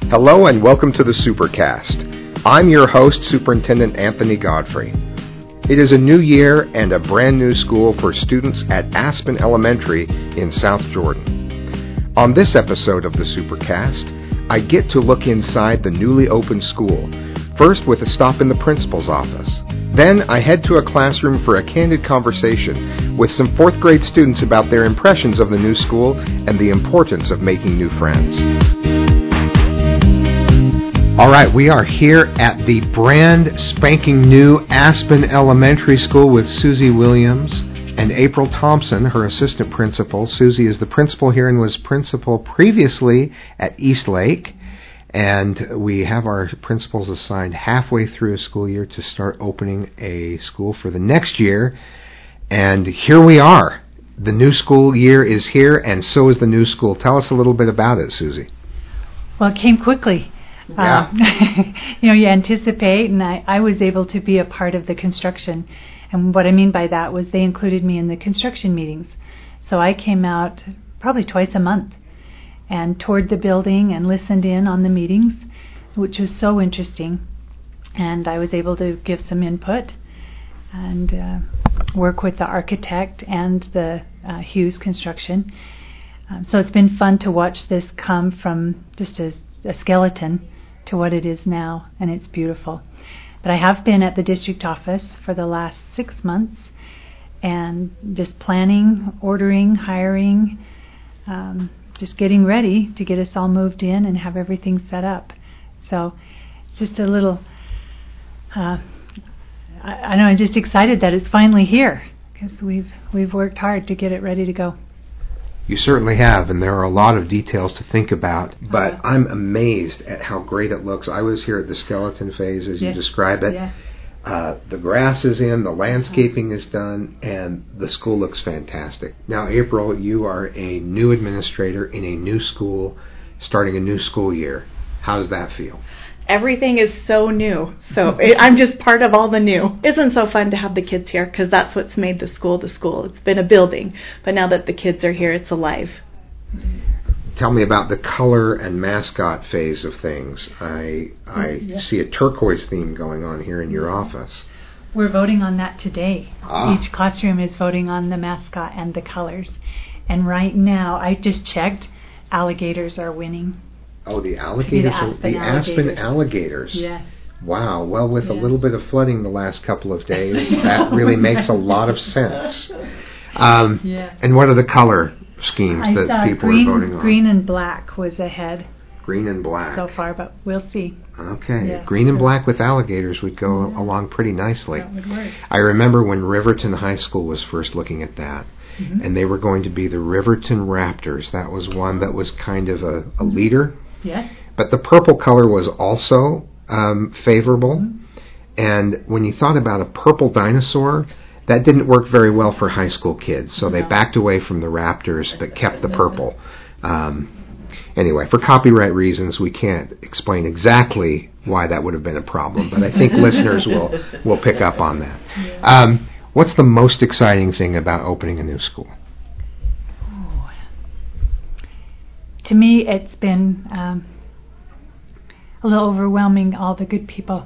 Hello and welcome to the Supercast. I'm your host, Superintendent Anthony Godfrey. It is a new year and a brand new school for students at Aspen Elementary in South Jordan. On this episode of the Supercast, I get to look inside the newly opened school, first with a stop in the principal's office. Then I head to a classroom for a candid conversation with some fourth grade students about their impressions of the new school and the importance of making new friends. All right, we are here at the brand spanking new Aspen Elementary School with Susie Williams and April Thompson, her assistant principal. Susie is the principal here and was principal previously at Eastlake. And we have our principals assigned halfway through a school year to start opening a school for the next year. And here we are. The new school year is here, and so is the new school. Tell us a little bit about it, Susie. Well, it came quickly. Yeah. You anticipate, and I was able to be a part of the construction. And what I mean by that was they included me in the construction meetings. So I came out probably twice a month and toured the building and listened in on the meetings, which was so interesting. And I was able to give some input and work with the architect and the Hughes Construction. So it's been fun to watch this come from just a skeleton to what it is now, and it's beautiful. But I have been at the district office for the last 6 months and just planning, ordering, hiring, just getting ready to get us all moved in and have everything set up. So it's just a little, I know, I'm just excited that it's finally here because we've worked hard to get it ready to go. You certainly have, and there are a lot of details to think about, but I'm amazed at how great it looks. I was here at the skeleton phase, as you describe it. Yeah. The grass is in, the landscaping is done, and the school looks fantastic. Now, April, you are a new administrator in a new school, starting a new school year. How does that feel? Everything is so new, so I'm just part of all the new. Isn't it so fun to have the kids here, because that's what's made the school the school. It's been a building, but now that the kids are here, it's alive. Tell me about the color and mascot phase of things. I see a turquoise theme going on here in your office. We're voting on that today. Each classroom is voting on the mascot and the colors. And right now, I just checked, alligators are winning. Oh, the alligators, the Aspen Alligators. Yes. Wow. Well, with a little bit of flooding the last couple of days, that really makes a lot of sense. And what are the color schemes that people are voting on? Green and black was ahead. Green and black. So far, but we'll see. Okay. Yeah. Green and black with alligators would go along pretty nicely. That would work. I remember when Riverton High School was first looking at that. Mm-hmm. And they were going to be the Riverton Raptors. That was one that was kind of a leader. Yes. But the purple color was also favorable. Mm-hmm. And when you thought about a purple dinosaur, that didn't work very well for high school kids. So they backed away from the Raptors but kept the purple. Anyway, for copyright reasons, we can't explain exactly why that would have been a problem. But I think listeners will pick up on that. Yeah. What's the most exciting thing about opening a new school? To me, it's been a little overwhelming, all the good people.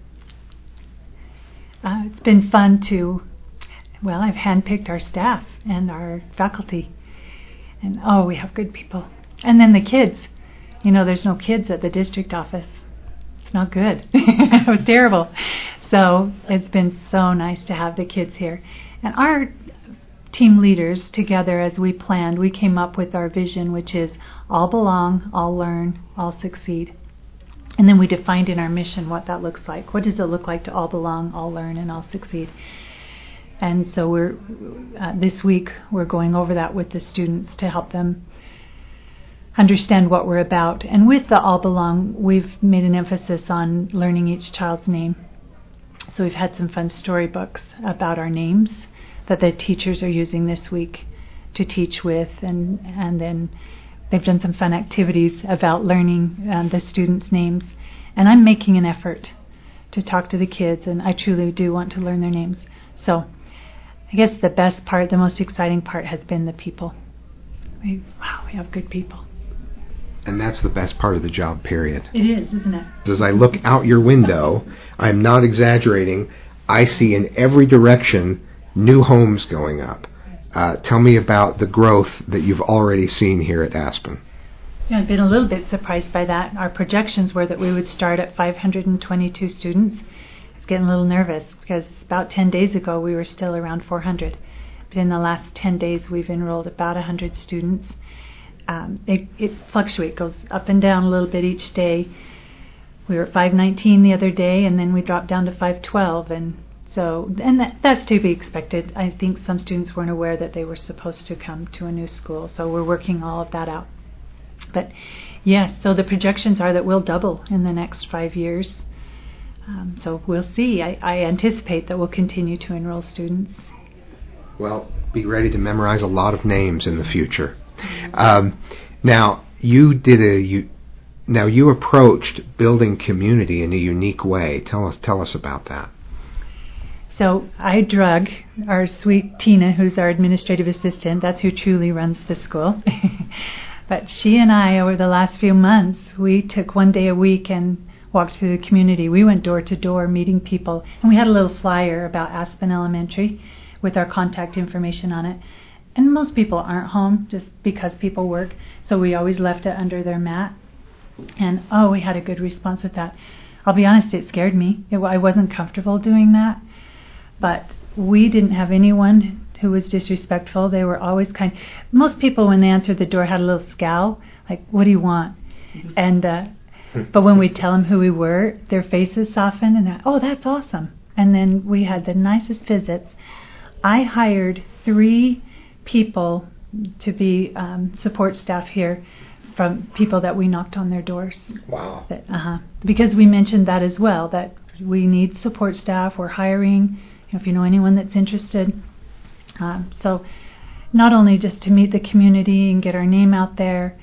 It's been fun I've handpicked our staff and our faculty. And, we have good people. And then the kids. There's no kids at the district office. It's not good. It was terrible. So it's been so nice to have the kids here. And our team leaders together, as we planned, we came up with our vision, which is all belong, all learn, all succeed. And then we defined in our mission what that looks like. What does it look like to all belong, all learn, and all succeed? And so we're this week we're going over that with the students to help them understand what we're about. And with the all belong, we've made an emphasis on learning each child's name. So we've had some fun storybooks about our names that the teachers are using this week to teach with, and then they've done some fun activities about learning the students' names. And I'm making an effort to talk to the kids, and I truly do want to learn their names. So I guess the best part, the most exciting part has been the people. We have good people. And that's the best part of the job, period. It is, isn't it? As I look out your window, I'm not exaggerating, I see in every direction new homes going up. Tell me about the growth that you've already seen here at Aspen. Yeah, I've been a little bit surprised by that. Our projections were that we would start at 522 students. I was getting a little nervous because about 10 days ago we were still around 400. But in the last 10 days we've enrolled about 100 students. It fluctuates, goes up and down a little bit each day. We were at 519 the other day, and then we dropped down to 512, and that's to be expected. I think some students weren't aware that they were supposed to come to a new school, so we're working all of that out. But yes, so the projections are that we'll double in the next 5 years. So we'll see. I anticipate that we'll continue to enroll students. Well, be ready to memorize a lot of names in the future. Now, you approached building community in a unique way. Tell us about that. So I drug our sweet Tina, who's our administrative assistant. That's who truly runs the school. But she and I, over the last few months, we took one day a week and walked through the community. We went door to door meeting people, and we had a little flyer about Aspen Elementary with our contact information on it. And most people aren't home just because people work, so we always left it under their mat. And we had a good response with that. I'll be honest, it scared me. I wasn't comfortable doing that. But we didn't have anyone who was disrespectful. They were always kind. Most people, when they answered the door, had a little scowl, like, "What do you want?" And but when we tell them who we were, their faces softened, and they're, "Oh, that's awesome." And then we had the nicest visits. I hired 3 people to be support staff here from people that we knocked on their doors. Wow. Because we mentioned that as well, that we need support staff. We're hiring. If you know anyone that's interested. So not only just to meet the community and get our name out there,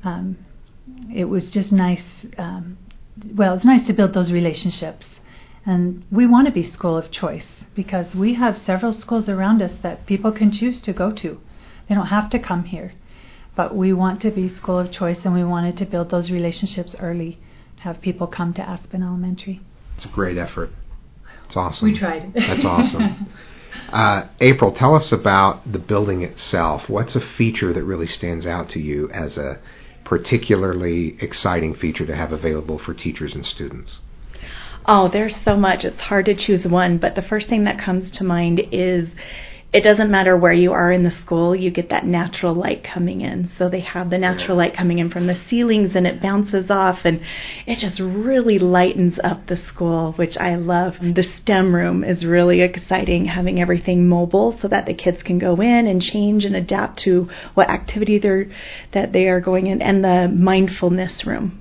it was just nice. It's nice to build those relationships. And we want to be school of choice because we have several schools around us that people can choose to go to. They don't have to come here. But we want to be school of choice, and we wanted to build those relationships early, have people come to Aspen Elementary. It's a great effort. It's awesome. We tried. That's awesome. April, tell us about the building itself. What's a feature that really stands out to you as a particularly exciting feature to have available for teachers and students? Oh, there's so much. It's hard to choose one, but the first thing that comes to mind is it doesn't matter where you are in the school, you get that natural light coming in. So they have the natural light coming in from the ceilings, and it bounces off, and it just really lightens up the school, which I love. The STEM room is really exciting, having everything mobile so that the kids can go in and change and adapt to what activity that they are going in, and the mindfulness room.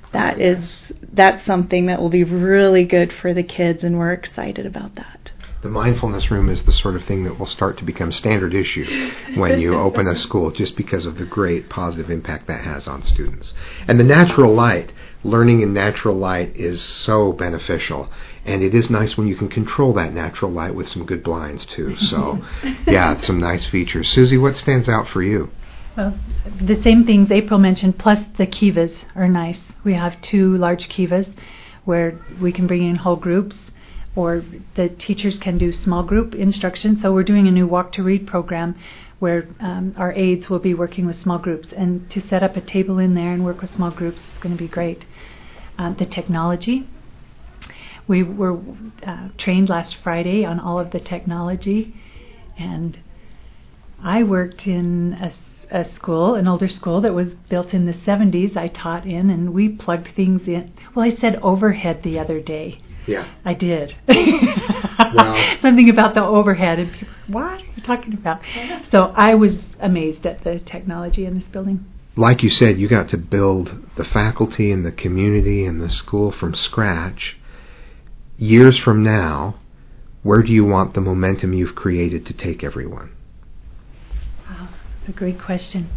That's something that will be really good for the kids, and we're excited about that. The mindfulness room is the sort of thing that will start to become standard issue when you open a school, just because of the great positive impact that has on students. And the natural light, learning in natural light is so beneficial. And it is nice when you can control that natural light with some good blinds too. So, yeah, some nice features. Susie, what stands out for you? Well, the same things April mentioned, plus the kivas are nice. We have 2 large kivas where we can bring in whole groups, or the teachers can do small group instruction. So we're doing a new Walk to Read program where our aides will be working with small groups. And to set up a table in there and work with small groups is going to be great. The technology. We were trained last Friday on all of the technology. And I worked in a school, an older school that was built in the 70s I taught in, and we plugged things in. Well, I said overhead the other day. Yeah. I did. Wow. Something about the overhead, and people, what are you talking about? So I was amazed at the technology in this building. Like you said, you got to build the faculty and the community and the school from scratch. Years from now, where do you want the momentum you've created to take everyone? Wow, that's a great question.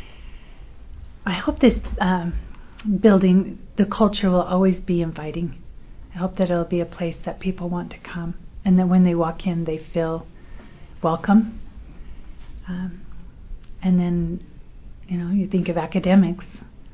I hope this building, the culture will always be inviting. I hope that it'll be a place that people want to come, and that when they walk in, they feel welcome. And then, you think of academics.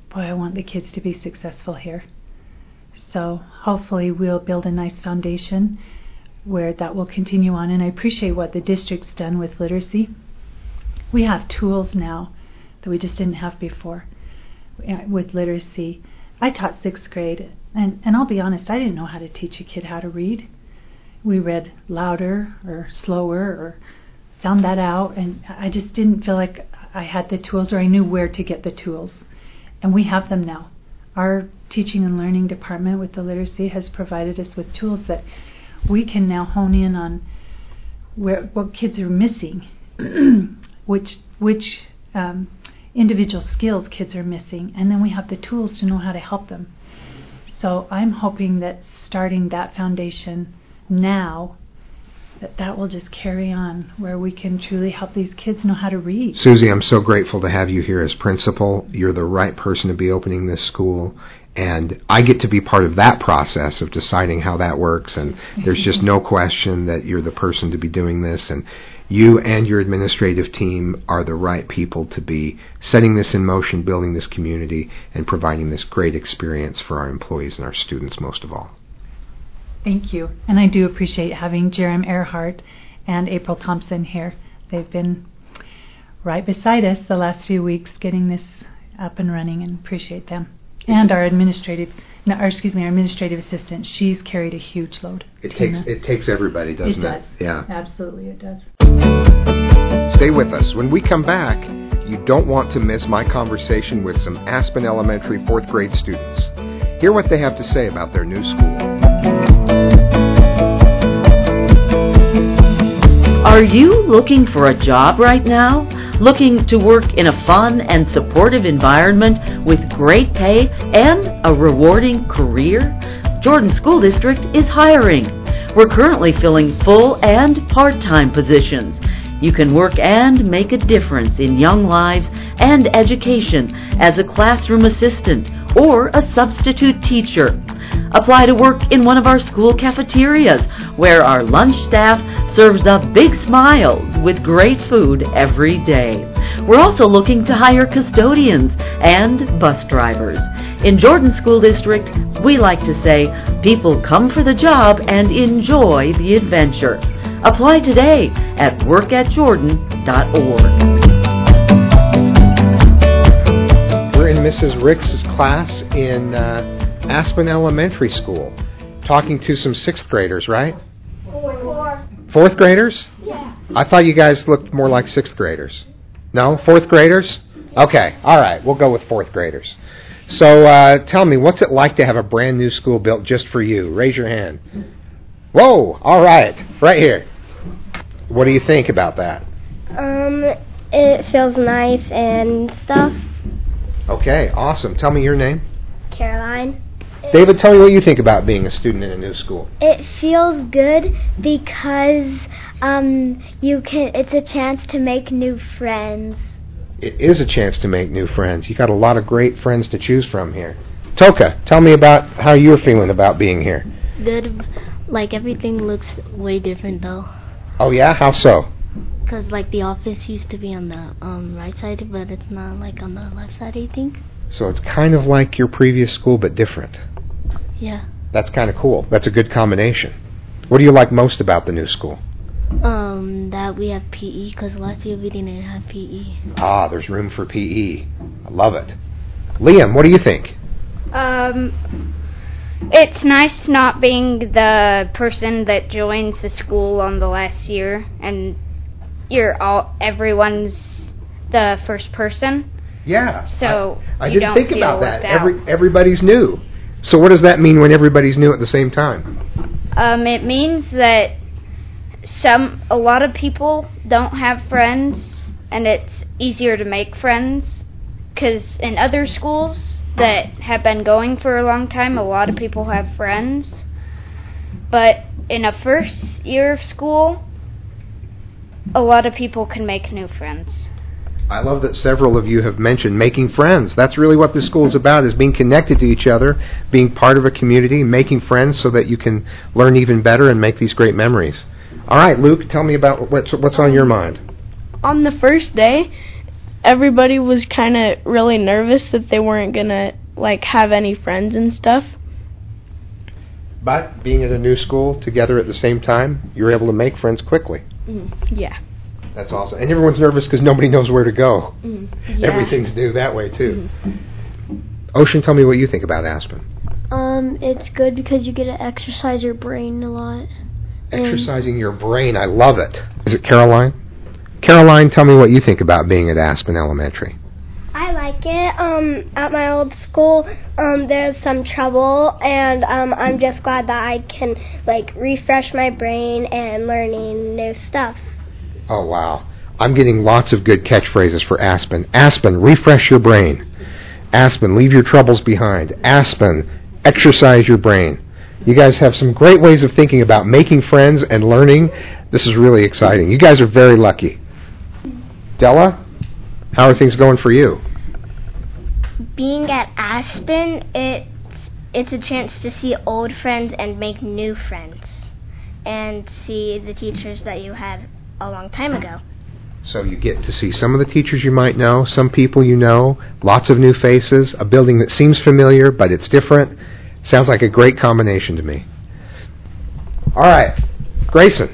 boy, I want the kids to be successful here. So hopefully we'll build a nice foundation where that will continue on. And I appreciate what the district's done with literacy. We have tools now that we just didn't have before with literacy. I taught 6th grade, and I'll be honest, I didn't know how to teach a kid how to read. We read louder or slower or sound that out, and I just didn't feel like I had the tools or I knew where to get the tools. And we have them now. Our teaching and learning department with the literacy has provided us with tools that we can now hone in on what kids are missing, which individual skills kids are missing, and then we have the tools to know how to help them. So I'm hoping that starting that foundation now, that will just carry on, where we can truly help these kids know how to read. Susie, I'm so grateful to have you here as principal. You're the right person to be opening this school, and I get to be part of that process of deciding how that works, and there's just no question that you're the person to be doing this, and you and your administrative team are the right people to be setting this in motion, building this community, and providing this great experience for our employees and our students most of all. Thank you. And I do appreciate having Jerem Earhart and April Thompson here. They've been right beside us the last few weeks getting this up and running, and appreciate them. And our administrative assistant, she's carried a huge load. It takes everybody, doesn't it? It does. Yeah. Absolutely, it does. Stay with us. When we come back, you don't want to miss my conversation with some Aspen Elementary 4th grade students. Hear what they have to say about their new school. Are you looking for a job right now? Looking to work in a fun and supportive environment with great pay and a rewarding career? Jordan School District is hiring. We're currently filling full and part-time positions. You can work and make a difference in young lives and education as a classroom assistant or a substitute teacher. Apply to work in one of our school cafeterias, where our lunch staff serves up big smiles with great food every day. We're also looking to hire custodians and bus drivers. In Jordan School District, we like to say, people come for the job and enjoy the adventure. Apply today at workatjordan.org. We're in Mrs. Ricks' class in Aspen Elementary School, talking to some 6th graders, right? 4th graders? Yeah. I thought you guys looked more like 6th graders. No? 4th graders? Okay, all right, we'll go with 4th graders. So tell me, what's it like to have a brand new school built just for you? Raise your hand. Whoa, all right, right here. What do you think about that? It feels nice and stuff. Okay, awesome. Tell me your name. Caroline. David, tell me what you think about being a student in a new school. It feels good because it's a chance to make new friends. It is a chance to make new friends. You got a lot of great friends to choose from here. Toka, tell me about how you're feeling about being here. Good. Like, everything looks way different, though. Oh, yeah? How so? Because, like, the office used to be on the right side, but it's not, like, on the left side, I think. So it's kind of like your previous school, but different. Yeah. That's kind of cool. That's a good combination. What do you like most about the new school? That we have PE, because last year we didn't have PE. Ah, there's room for PE. I love it. Liam, what do you think? It's nice not being the person that joins the school on the last year and everyone's the first person. Yeah. So I you didn't don't think feel about that. left out. Everybody's new. So what does that mean when everybody's new at the same time? It means that a lot of people don't have friends, and it's easier to make friends, because in other schools that have been going for a long time, a lot of people have friends. But in a first year of school, a lot of people can make new friends. I love that several of you have mentioned making friends. That's really what this school is about, is being connected to each other, being part of a community, making friends so that you can learn even better and make these great memories. All right, Luke, tell me about what's on your mind. On the first day, everybody was kind of really nervous that they weren't going to, like, have any friends and stuff. But being at a new school together at the same time, you're able to make friends quickly. Yeah. That's awesome. And everyone's nervous because nobody knows where to go. Yeah. Everything's new that way, too. Ocean, tell me what you think about Aspen. It's good because you get to exercise your brain a lot. Exercising your brain, I love it. Is it Caroline? Caroline, tell me what you think about being at Aspen Elementary. I like it. At my old school, there's some trouble, and I'm just glad that I can, like, refresh my brain and learning new stuff. Oh, wow. I'm getting lots of good catchphrases for Aspen. Aspen, refresh your brain. Aspen, leave your troubles behind. Aspen, exercise your brain. You guys have some great ways of thinking about making friends and learning. This is really exciting. You guys are very lucky. Della, how are things going for you? Being at Aspen, it's a chance to see old friends and make new friends, and see the teachers that you had a long time ago. So you get to see some of the teachers you might know, some people you know, lots of new faces, a building that seems familiar, but it's different. Sounds like a great combination to me. All right, Grayson.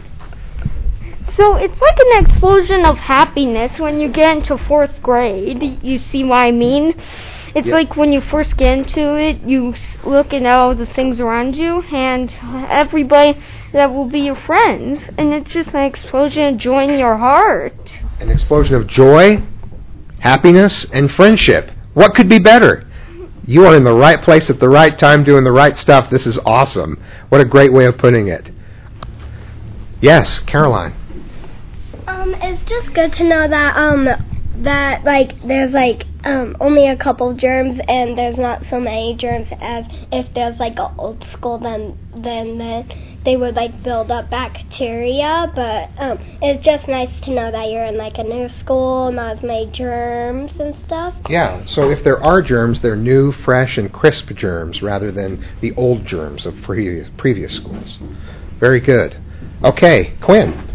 So it's like an explosion of happiness when you get into 4th grade. You see what I mean? It's like when you first get into it, you look at all the things around you and everybody that will be your friends. And it's just an explosion of joy in your heart. An explosion of joy, happiness, and friendship. What could be better? You are in the right place at the right time doing the right stuff. This is awesome. What a great way of putting it. Yes, Caroline. It's just good to know that like there's like only a couple germs, and there's not so many germs as if there's like an old school, then they would like build up bacteria. But it's just nice to know that you're in like a new school, not as many germs and stuff. Yeah, so if there are germs, they're new, fresh, and crisp germs rather than the old germs of previous schools. Very good. Okay, Quinn.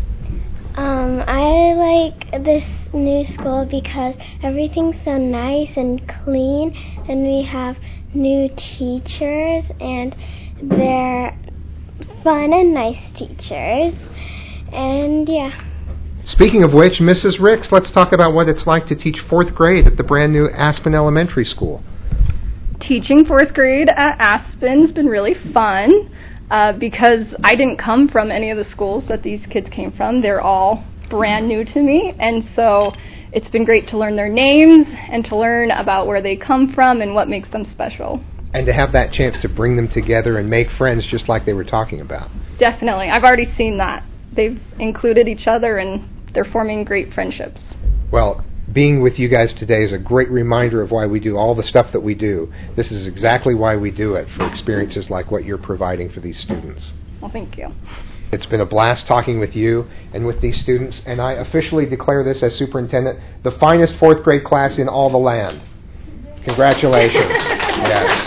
I like this new school because everything's so nice and clean, and we have new teachers, and they're fun and nice teachers, and yeah. Speaking of which, Mrs. Ricks, let's talk about what it's like to teach 4th grade at the brand new Aspen Elementary School. Teaching 4th grade at Aspen's been really fun. Because I didn't come from any of the schools that these kids came from. They're all brand new to me, and so it's been great to learn their names and to learn about where they come from and what makes them special. And to have that chance to bring them together and make friends just like they were talking about. Definitely. I've already seen that. They've included each other, and they're forming great friendships. Well, being with you guys today is a great reminder of why we do all the stuff that we do. This is exactly why we do it, for experiences like what you're providing for these students. Well, thank you. It's been a blast talking with you and with these students, and I officially declare this as superintendent the finest 4th grade class in all the land. Congratulations. Yes.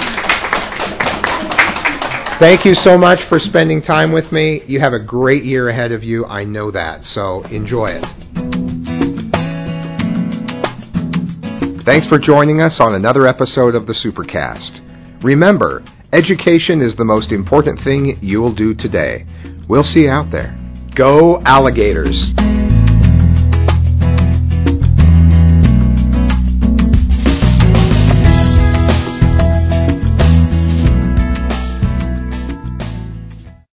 Thank you so much for spending time with me. You have a great year ahead of you. I know that, so enjoy it. Thanks for joining us on another episode of the Supercast. Remember, education is the most important thing you'll do today. We'll see you out there. Go Alligators!